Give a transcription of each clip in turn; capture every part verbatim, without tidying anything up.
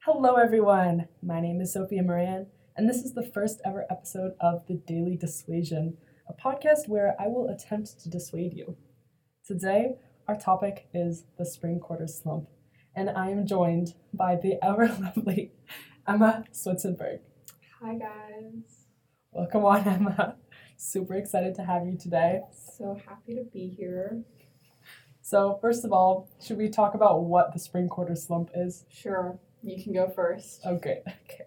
Hello, everyone. My name is Sophia Moran, and this is the first ever episode of The Daily Dissuasion, a podcast where I will attempt to dissuade you. Today, our topic is the spring quarter slump, and I am joined by the ever lovely Emma Switzenberg. Hi, guys. Welcome on, Emma. Super excited to have you today. So happy to be here. So, first of all, should we talk about what the spring quarter slump is? Sure. You can go first. Oh, great. Okay.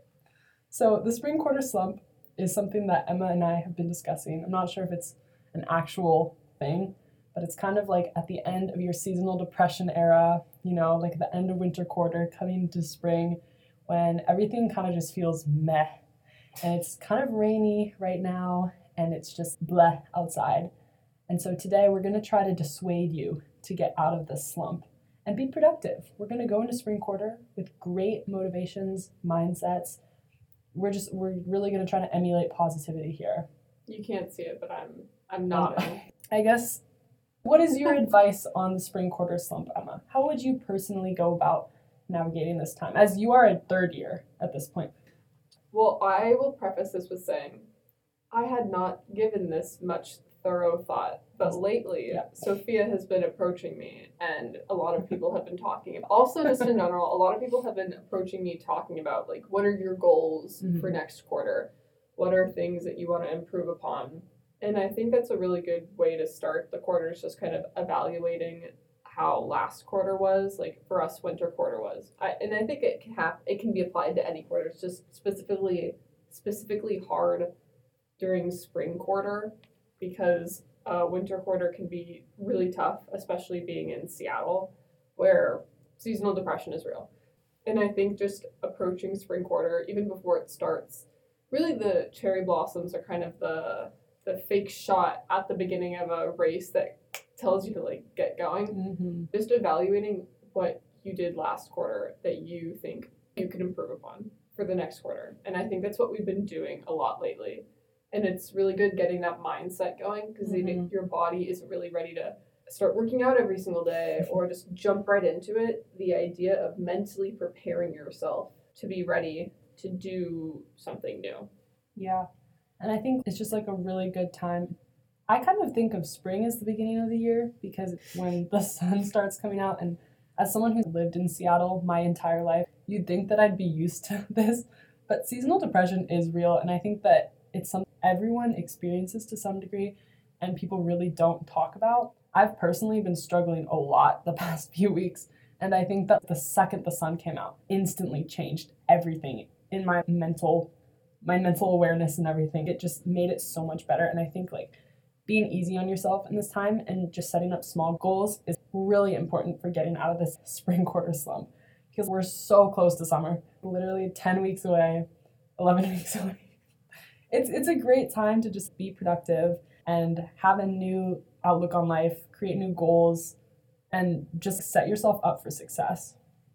So the spring quarter slump is something that Emma and I have been discussing. I'm not sure if it's an actual thing, but it's kind of like at the end of your seasonal depression era, you know, like the end of winter quarter coming into spring when everything kind of just feels meh. And it's kind of rainy right now and it's just bleh outside. And so today we're going to try to dissuade you to get out of this slump and be productive. We're going to go into spring quarter with great motivations, mindsets. We're just, we're really going to try to emulate positivity here. You can't see it, but I'm I'm nodding. I guess, what is your advice on the spring quarter slump, Emma? How would you personally go about navigating this time, as you are a third year at this point? Well, I will preface this with saying I had not given this much thorough thought, but lately yeah. Sophia has been approaching me and a lot of people have been talking about, also just in general, a lot of people have been approaching me talking about like, what are your goals mm-hmm. for next quarter? What are things that you want to improve upon? And I think that's a really good way to start the quarter, is just kind of evaluating how last quarter was, like for us winter quarter was. I, and I think it can have, it can be applied to any quarter. It's just specifically specifically hard during spring quarter, because uh, winter quarter can be really tough, especially being in Seattle, where seasonal depression is real. And I think just approaching spring quarter, even before it starts, really the cherry blossoms are kind of the the fake shot at the beginning of a race that tells you to like get going. Mm-hmm. Just evaluating what you did last quarter that you think you can improve upon for the next quarter. And I think that's what we've been doing a lot lately. And it's really good getting that mindset going, because mm-hmm. even if your body isn't really ready to start working out every single day or just jump right into it, the idea of mentally preparing yourself to be ready to do something new. Yeah. And I think it's just like a really good time. I kind of think of spring as the beginning of the year, because when the sun starts coming out, and as someone who's lived in Seattle my entire life, you'd think that I'd be used to this, but seasonal depression is real. And I think that it's something everyone experiences to some degree and people really don't talk about. I've personally been struggling a lot the past few weeks, and I think that the second the sun came out instantly changed everything in my mental my mental awareness and everything. It just made it so much better. And I think like being easy on yourself in this time and just setting up small goals is really important for getting out of this spring quarter slump, because we're so close to summer, literally ten weeks away, eleven weeks away. It's it's a great time to just be productive and have a new outlook on life, create new goals, and just set yourself up for success.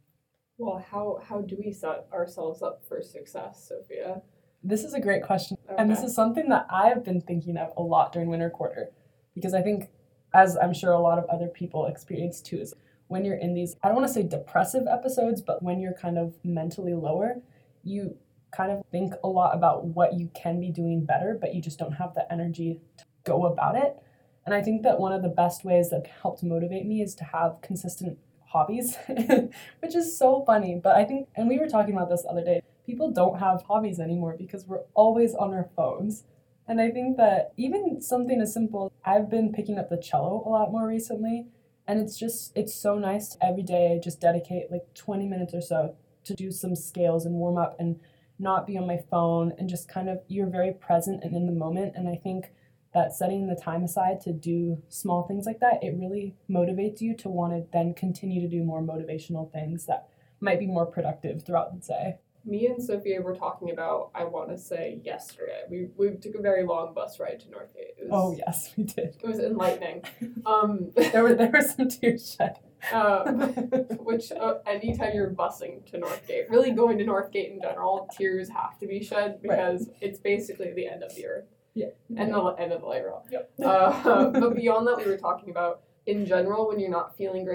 Well, how, how do we set ourselves up for success, Sophia? This is a great question. Okay. And this is something that I've been thinking of a lot during winter quarter, because I think, as I'm sure a lot of other people experience too, is when you're in these, I don't want to say depressive episodes, but when you're kind of mentally lower, you kind of think a lot about what you can be doing better, but you just don't have the energy to go about it. And I think that one of the best ways that helped motivate me is to have consistent hobbies, which is so funny. But I think, and we were talking about this the other day, people don't have hobbies anymore because we're always on our phones. And I think that even something as simple, I've been picking up the cello a lot more recently, and it's just, it's so nice to every day just dedicate like twenty minutes or so to do some scales and warm up and not be on my phone, and just kind of, you're very present and in the moment. And I think that setting the time aside to do small things like that, it really motivates you to want to then continue to do more motivational things that might be more productive throughout the day. Me and Sophia were talking about, I want to say yesterday, we we took a very long bus ride to Northgate. It was, oh yes, we did. It was enlightening. Um, there were there were some tears shed. um, which uh, anytime you're busing to Northgate, really going to Northgate in general, tears have to be shed, because right. It's basically the end of the earth. Yeah. And the end of the light rail. Yep. Uh, but beyond that, we were talking about, in general, when you're not feeling great,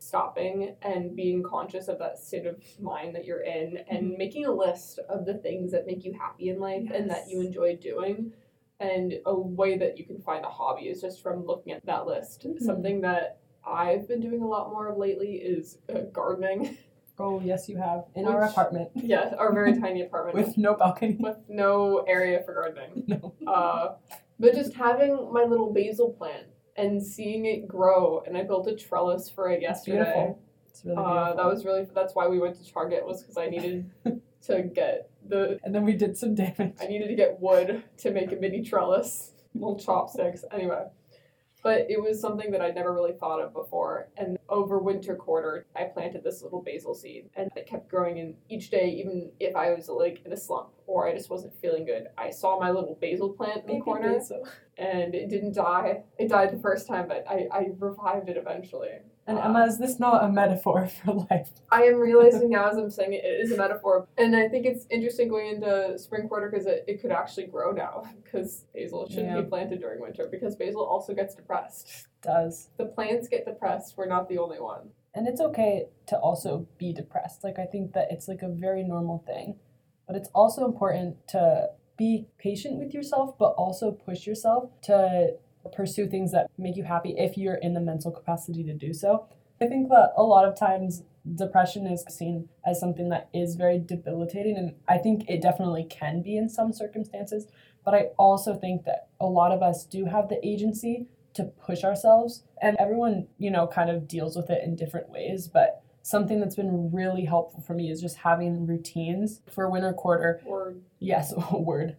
stopping and being conscious of that state of mind that you're in and mm-hmm. making a list of the things that make you happy in life yes. and that you enjoy doing. And a way that you can find a hobby is just from looking at that list. Mm-hmm. Something that I've been doing a lot more of lately is uh, gardening. Oh, yes, you have. In Which, our apartment. Yeah, our very tiny apartment. With no balcony. With no area for gardening. No. Uh, but just having my little basil plant and seeing it grow. And I built a trellis for it yesterday. It's beautiful. It's really beautiful. Uh, that was really, that's why we went to Target, was because I needed to get the... And then we did some damage. I needed to get wood to make a mini trellis. Little chopsticks. Anyway. But it was something that I'd never really thought of before. And over winter quarter, I planted this little basil seed. And it kept growing. And each day, even if I was like in a slump or I just wasn't feeling good, I saw my little basil plant in the Maybe corner. Basil. And it didn't die. It died the first time, but I, I revived it eventually. And Emma, is this not a metaphor for life? I am realizing now as I'm saying it, it is a metaphor. And I think it's interesting going into spring quarter because it, it could actually grow now. Because basil shouldn't yeah. be planted during winter. Because basil also gets depressed. It does. The plants get depressed. We're not the only one. And it's okay to also be depressed. Like, I think that it's like a very normal thing. But it's also important to be patient with yourself, but also push yourself to pursue things that make you happy if you're in the mental capacity to do so. I think that a lot of times depression is seen as something that is very debilitating, and I think it definitely can be in some circumstances, but I also think that a lot of us do have the agency to push ourselves, and everyone, you know, kind of deals with it in different ways, but something that's been really helpful for me is just having routines for winter quarter. Word. Yes, word.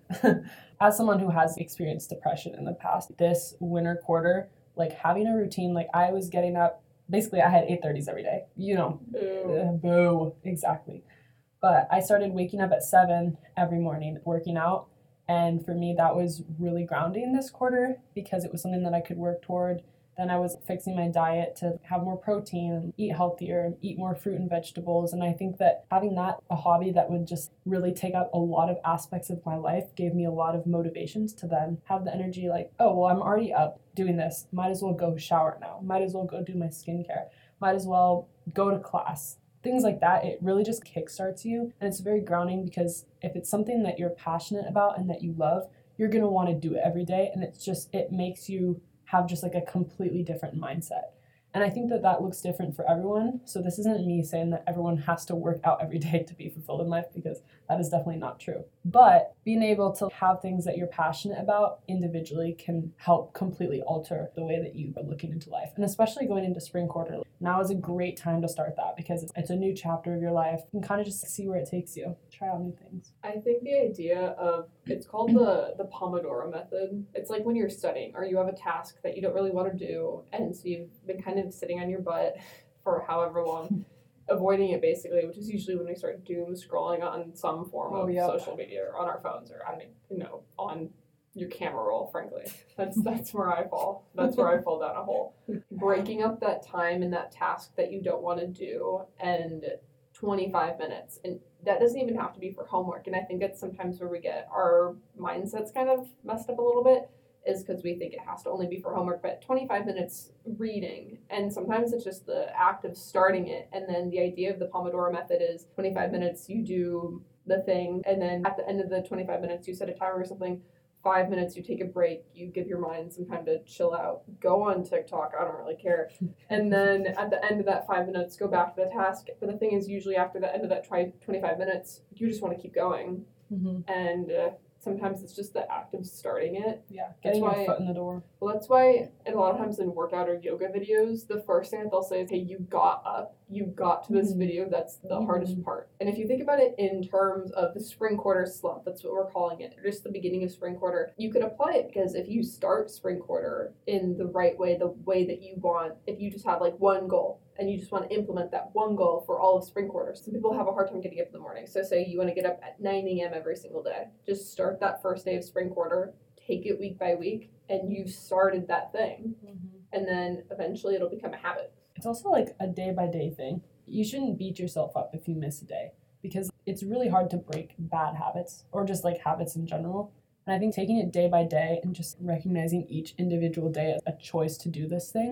As someone who has experienced depression in the past, this winter quarter, like having a routine, like I was getting up, basically I had eight thirties every day. You know, boo. Uh, boo, exactly. But I started waking up at seven every morning, working out. And for me, that was really grounding this quarter because it was something that I could work toward. Then I was fixing my diet to have more protein, eat healthier, eat more fruit and vegetables. And I think that having that, a hobby that would just really take up a lot of aspects of my life, gave me a lot of motivations to then have the energy like, oh, well, I'm already up doing this. Might as well go shower now. Might as well go do my skincare. Might as well go to class. Things like that, it really just kickstarts you. And it's very grounding because if it's something that you're passionate about and that you love, you're going to want to do it every day. And it's just, it makes you have just like a completely different mindset. And I think that that looks different for everyone. So this isn't me saying that everyone has to work out every day to be fulfilled in life, because that is definitely not true. But being able to have things that you're passionate about individually can help completely alter the way that you are looking into life. And especially going into spring quarter, now is a great time to start that because it's a new chapter of your life. You can kind of just see where it takes you. Try out new things. I think the idea of, it's called the, the Pomodoro method. It's like when you're studying or you have a task that you don't really want to do, and so you've been kind of sitting on your butt for however long, avoiding it basically, which is usually when we start doom scrolling on some form oh, of yep. social media or on our phones or on, you know, on your camera roll, frankly. That's that's where I fall. That's where I fall down a hole. Breaking up that time and that task that you don't want to do and twenty-five minutes. And that doesn't even have to be for homework. And I think that's sometimes where we get our mindsets kind of messed up a little bit, is because we think it has to only be for homework, but twenty-five minutes reading. And sometimes it's just the act of starting it. And then the idea of the Pomodoro method is twenty-five minutes, you do the thing. And then at the end of the twenty-five minutes, you set a timer or something. Five minutes, you take a break, you give your mind some time to chill out, go on TikTok, I don't really care. And then at the end of that five minutes, go back to the task. But the thing is, usually after the end of that twenty-five minutes, you just want to keep going. Mm-hmm. And uh, sometimes it's just the act of starting it. Yeah, getting that's your why, foot in the door. Well, that's why, and a lot of times in workout or yoga videos, the first thing that they'll say is, hey, you got up, you got to this mm-hmm. video, that's the mm-hmm. hardest part. And if you think about it in terms of the spring quarter slump, that's what we're calling it, or just the beginning of spring quarter, you could apply it, because if you start spring quarter in the right way, the way that you want, if you just have like one goal, and you just want to implement that one goal for all of spring quarter. Some people have a hard time getting up in the morning. So say you want to get up at nine a.m. every single day. Just start that first day of spring quarter, take it week by week, and you've started that thing. Mm-hmm. And then eventually it'll become a habit. It's also like a day by day thing. You shouldn't beat yourself up if you miss a day, because it's really hard to break bad habits or just like habits in general. And I think taking it day by day and just recognizing each individual day as a choice to do this thing,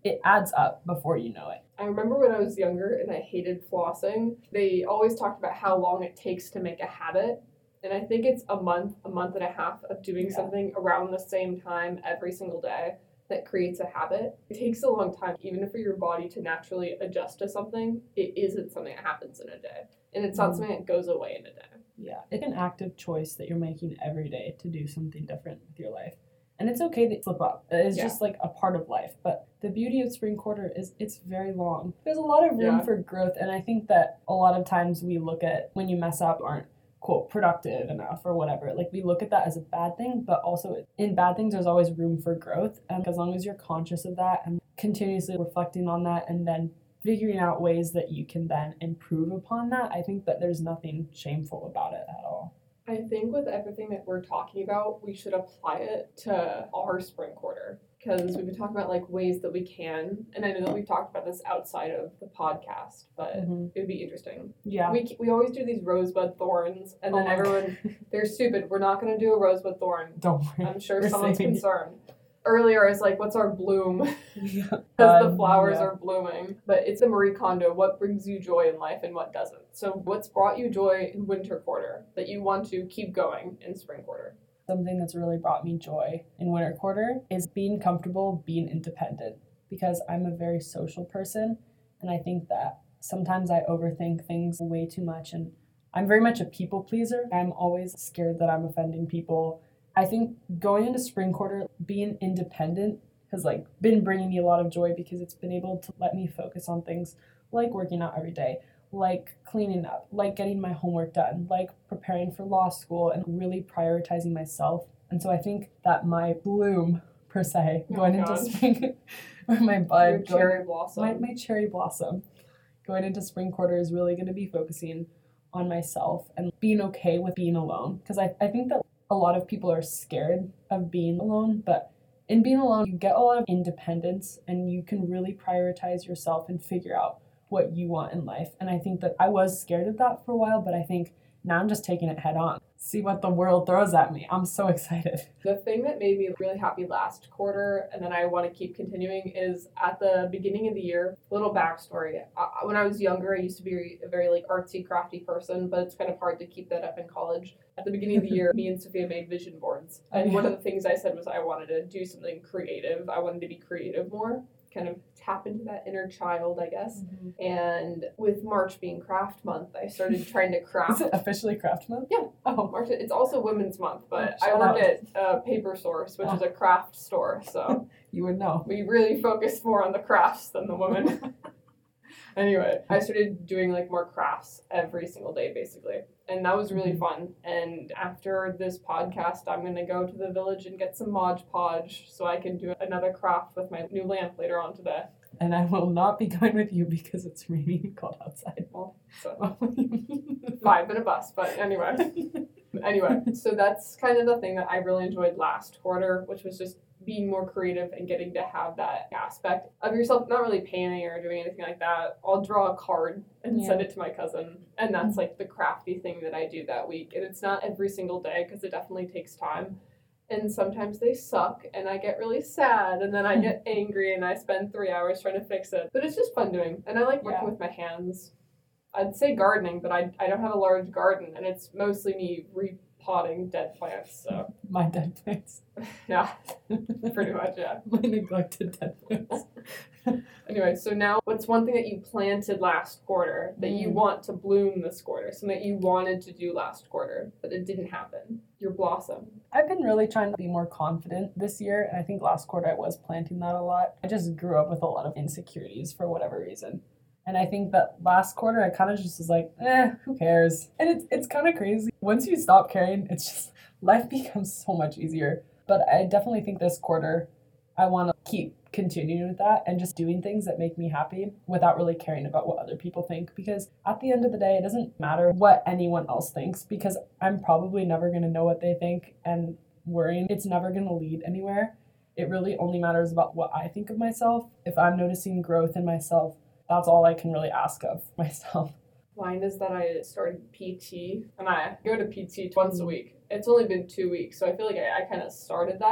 it adds up before you know it. I remember when I was younger and I hated flossing, they always talked about how long it takes to make a habit. And I think it's a month, a month and a half of doing Yeah. something around the same time every single day that creates a habit. It takes a long time, even for your body to naturally adjust to something. It isn't something that happens in a day. And it's not Mm. something that goes away in a day. Yeah, it's an active choice that you're making every day to do something different with your life. And it's okay to slip up. It's Yeah. just like a part of life. But the beauty of spring quarter is it's very long. There's a lot of room Yeah. for growth. And I think that a lot of times we look at when you mess up aren't, quote, productive enough or whatever. Like we look at that as a bad thing, but also in bad things, there's always room for growth. And as long as you're conscious of that and continuously reflecting on that and then figuring out ways that you can then improve upon that, I think that there's nothing shameful about it at all. I think with everything that we're talking about, we should apply it to our spring quarter. Because we've been talking about like ways that we can, and I know that we've talked about this outside of the podcast, but Mm-hmm. it would be interesting. Yeah. We we always do these rosebud thorns, and then Oh my everyone, they're stupid. We're not going to do a rosebud thorn. Don't worry. I'm sure We're someone's saving it. concerned. Earlier, I was like, what's our bloom? Yeah. Because Uh, the flowers yeah. are blooming. But it's the Marie Kondo, what brings you joy in life and what doesn't. So what's brought you joy in winter quarter that you want to keep going in spring quarter? Something that's really brought me joy in winter quarter is being comfortable, being independent, because I'm a very social person. And I think that sometimes I overthink things way too much. And I'm very much a people pleaser. I'm always scared that I'm offending people. I think going into spring quarter, being independent has like been bringing me a lot of joy because it's been able to let me focus on things like working out every day, like cleaning up, like getting my homework done, like preparing for law school and really prioritizing myself. And so I think that my bloom, per se, Oh going into God. spring, or my Your bud, going- cherry blossom. my, my cherry blossom, going into spring quarter is really going to be focusing on myself and being okay with being alone. Because I, I think that a lot of people are scared of being alone, but in being alone, you get a lot of independence and you can really prioritize yourself and figure out what you want in life. And I think that I was scared of that for a while, but I think now I'm just taking it head on. See what the world throws at me. I'm so excited. The thing that made me really happy last quarter, and then I want to keep continuing, is at the beginning of the year, little backstory. I, when I was younger, I used to be a very like artsy, crafty person, but it's kind of hard to keep that up in college. At the beginning of the year, me and Sophia made vision boards. And one of the things I said was I wanted to do something creative. I wanted to be creative more, kind of tap into that inner child, I guess. And with March being craft month, I started trying to craft. Is it officially craft month? Yeah. Oh, March, it's also Women's Month, but Oh, I shout work out. at uh, Paper Source, which Oh. is a craft store, so you would know. we really focus more on the crafts than the women. Anyway, I started doing like more crafts every single day, basically, and that was really Mhm. fun. And after this podcast, I'm gonna go to the village and get some Mod Podge so I can do another craft with my new lamp later on today. And I will not be going with you because it's raining and cold outside. Well, so five minute bus, but anyway. Anyway, so that's kind of the thing that I really enjoyed last quarter, which was just being more creative and getting to have that aspect of yourself, not really painting or doing anything like that. I'll draw a card and Yeah. send it to my cousin, and that's like the crafty thing that I do that week. And it's not every single day because it definitely takes time. And sometimes they suck, and I get really sad, and then I get angry, and I spend three hours trying to fix it. But it's just fun doing, and I like working Yeah. with my hands. I'd say gardening, but I, I don't have a large garden, and it's mostly me repotting dead plants, so My dead plants. yeah, pretty much, yeah. My neglected dead plants. Anyway, so now what's one thing that you planted last quarter that you Mm. want to bloom this quarter, something that you wanted to do last quarter, but it didn't happen? Your blossom. I've been really trying to be more confident this year, and I think last quarter I was planting that a lot. I just grew up with a lot of insecurities for whatever reason. And I think that last quarter I kind of just was like, eh, who cares? And it's it's kind of crazy. Once you stop caring, it's just, life becomes so much easier. But I definitely think this quarter I want to keep continuing with that and just doing things that make me happy without really caring about what other people think. Because at the end of the day, it doesn't matter what anyone else thinks because I'm probably never going to know what they think, and worrying, it's never going to lead anywhere. It really only matters about what I think of myself. If I'm noticing growth in myself, that's all I can really ask of myself. Mine is that I started P T, and I go to P T once a week. It's only been two weeks, so I feel like I, I kind of started that.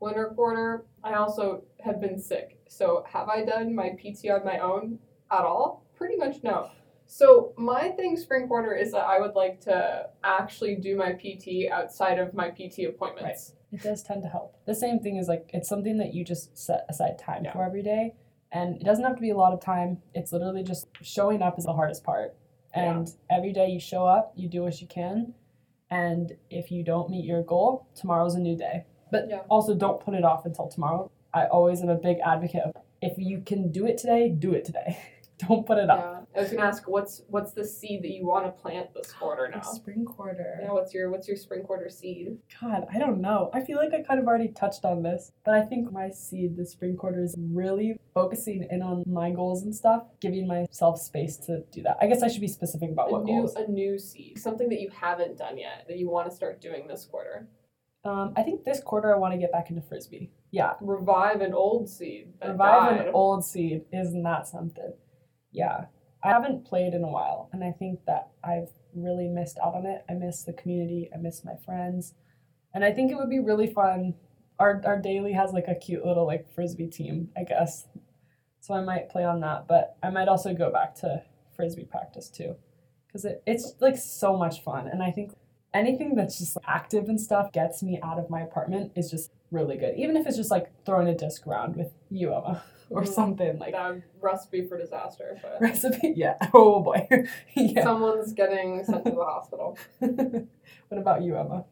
winter quarter, I also have been sick. So have I done my P T on my own at all? Pretty much no. So my thing spring quarter is that I would like to actually do my P T outside of my P T appointments. Right. It does tend to help. The same thing is like, it's something that you just set aside time Yeah. for every day. And it doesn't have to be a lot of time. It's literally just showing up is the hardest part. And yeah. every day you show up, you do what you can. And if you don't meet your goal, tomorrow's a new day. But yeah. also don't put it off until tomorrow. I always am a big advocate of, if you can do it today, do it today. Don't put it yeah. off. I was gonna ask, what's what's the seed that you want to plant this quarter now? Spring quarter. Yeah, what's your what's your spring quarter seed? God, I don't know. I feel like I kind of already touched on this, but I think my seed this spring quarter is really focusing in on my goals and stuff, giving myself space to do that. I guess I should be specific about a what new, goals. A new seed, something that you haven't done yet that you want to start doing this quarter. Um, I think this quarter I want to get back into Frisbee. Yeah. Revive an old seed. That Revive died. an old seed. Isn't that something? Yeah. I haven't played in a while, and I think that I've really missed out on it. I miss the community. I miss my friends. And I think it would be really fun. Our our daily has like a cute little like Frisbee team, I guess. So I might play on that, but I might also go back to Frisbee practice too. Because it, it's like so much fun. And I think anything that's just like, active and stuff gets me out of my apartment is just really good. Even if it's just like throwing a disc around with you, Emma. Or something like that. Recipe for disaster. But recipe, yeah. Oh boy, yeah. Someone's getting sent to the hospital. What about you, Emma?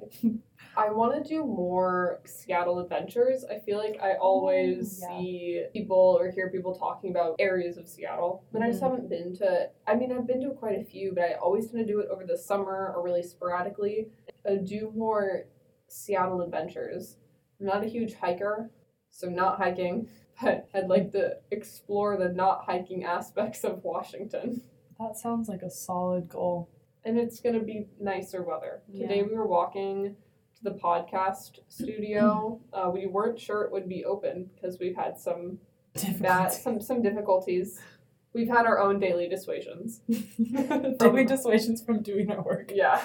I want to do more Seattle adventures. I feel like I always yeah. see people or hear people talking about areas of Seattle, but mm-hmm. I just haven't been to. I mean, I've been to quite a few, but I always tend to do it over the summer or really sporadically. I do more Seattle adventures. I'm not a huge hiker, so not hiking. But I'd like to explore the not hiking aspects of Washington. That sounds like a solid goal. And it's going to be nicer weather. Yeah. Today we were walking to the podcast studio. uh, we weren't sure it would be open because we've had some bad, some some difficulties. We've had our own daily dissuasions. Daily dissuasions from doing our work. Yeah.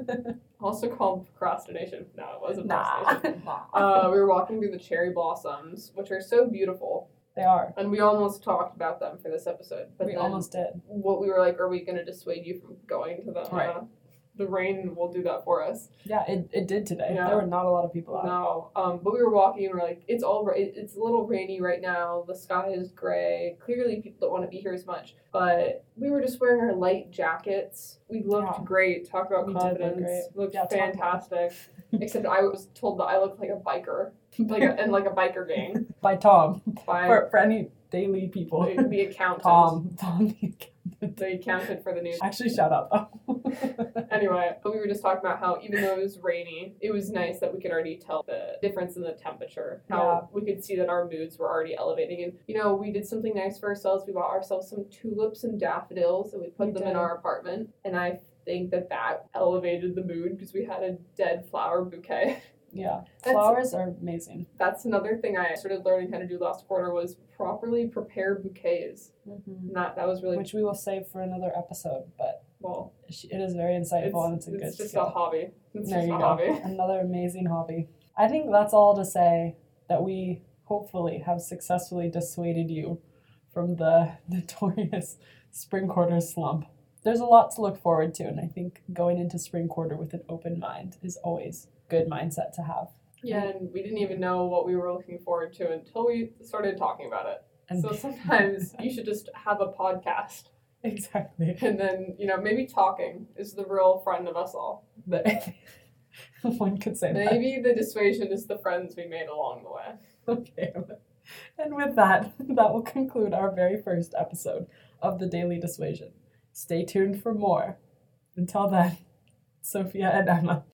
Also called procrastination. No, it wasn't nah. procrastination. uh, we were walking through the cherry blossoms, which are so beautiful. They are. And we almost talked about them for this episode. But we almost did. What we were like, are we going to dissuade you from going to them? Right. Uh, the rain will do that for us. Yeah, it, it did today. Yeah. There were not a lot of people out. No, um, but we were walking and we're like, it's all ra- it's a little rainy right now. The sky is gray. Clearly, people don't want to be here as much. But we were just wearing our light jackets. We looked yeah. great. Talk about we confidence. Look great. Looked yeah, fantastic. Except I was told that I looked like a biker, like a, in like a biker gang. By Tom. By for for any daily people. The, the accountant. Tom. Tom the accountant. The accountant for the news. Actually, shout out though. Anyway, we were just talking about how even though it was rainy, it was nice that we could already tell the difference in the temperature. How yeah. we could see that our moods were already elevating. And, you know, we did something nice for ourselves. We bought ourselves some tulips and daffodils and we put we them did. in our apartment. And I think that that elevated the mood because we had a dead flower bouquet. Yeah, flowers are amazing. That's another thing I started learning how to do last quarter was properly prepare bouquets. Mm-hmm. And that, that was really... Which we will save for another episode, but well, it is very insightful it's, and it's a good It's just skill. a hobby. It's there just you a go. hobby. Another amazing hobby. I think that's all to say that we hopefully have successfully dissuaded you from the notorious spring quarter slump. There's a lot to look forward to, and I think going into spring quarter with an open mind is always good mindset to have. Yeah, and we didn't even know what we were looking forward to until we started talking about it. And so sometimes you should just have a podcast. Exactly. And then, you know, maybe talking is the real friend of us all. One could say maybe that. Maybe the dissuasion is the friends we made along the way. Okay. And with that, that will conclude our very first episode of the Daily Dissuasion. Stay tuned for more. Until then, Sophia and Emma.